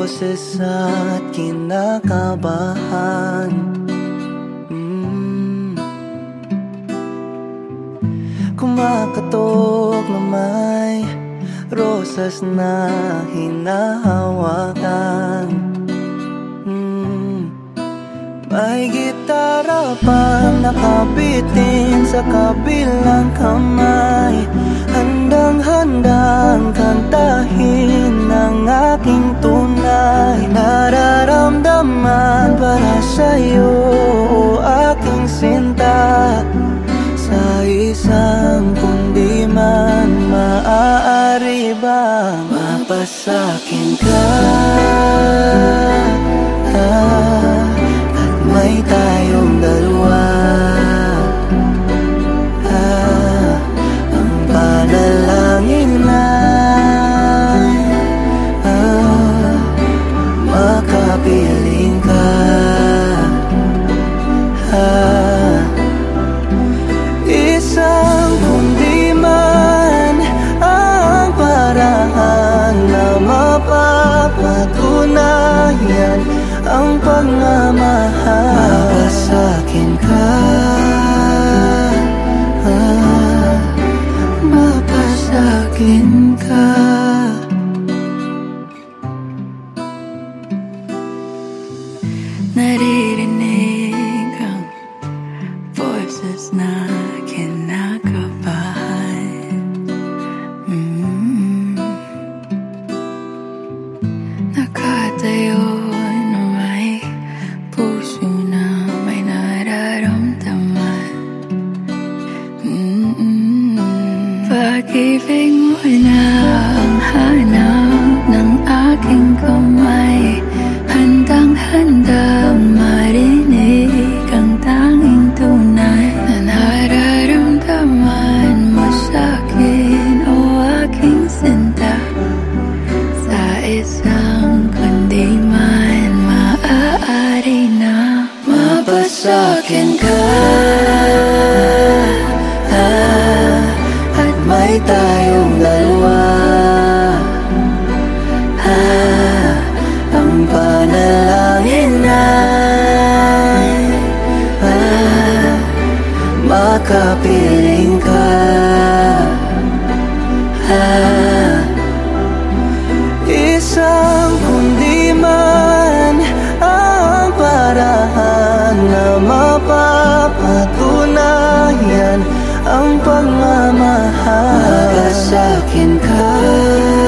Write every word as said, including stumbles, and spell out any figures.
boses at kinakabahan. mm. Kumakatok na may rosas na hinahawakan. mm. May gitara pang nakabitin sa kabilang kamay, handang-handang kantahin ang aking tunay. Nararamdaman para sa'yo, o aking sinta. Sa isang kundi man, maaari bang mapasakin ka? Ah, at may tayong dalawa. Ah, ang panalangin ay ah, makapiling ka. Ah, isang kundi man ang paraan na mapapatunayan ang pagmamahal. Mapasakin ka, ah, mapasakin ka. Naririnig ang boses na kinakabahan. mm. Nakatayo na may puso na may nararamdaman. mm. Pag-ibig mo na ang hanap ng aking kamay, handang-handang marinig ang tanging tunay na nararamdaman mo sa'kin, o aking sinta. Sa isang kundi man, maaari na mapasakin ka. Ah, at may tayong dalawa. Ah, ang panalangin ay ah, makapiling ka. Ah, isang kundi man ang paraan na mapapatunayan ang pagmamahal. Mapasakin ka.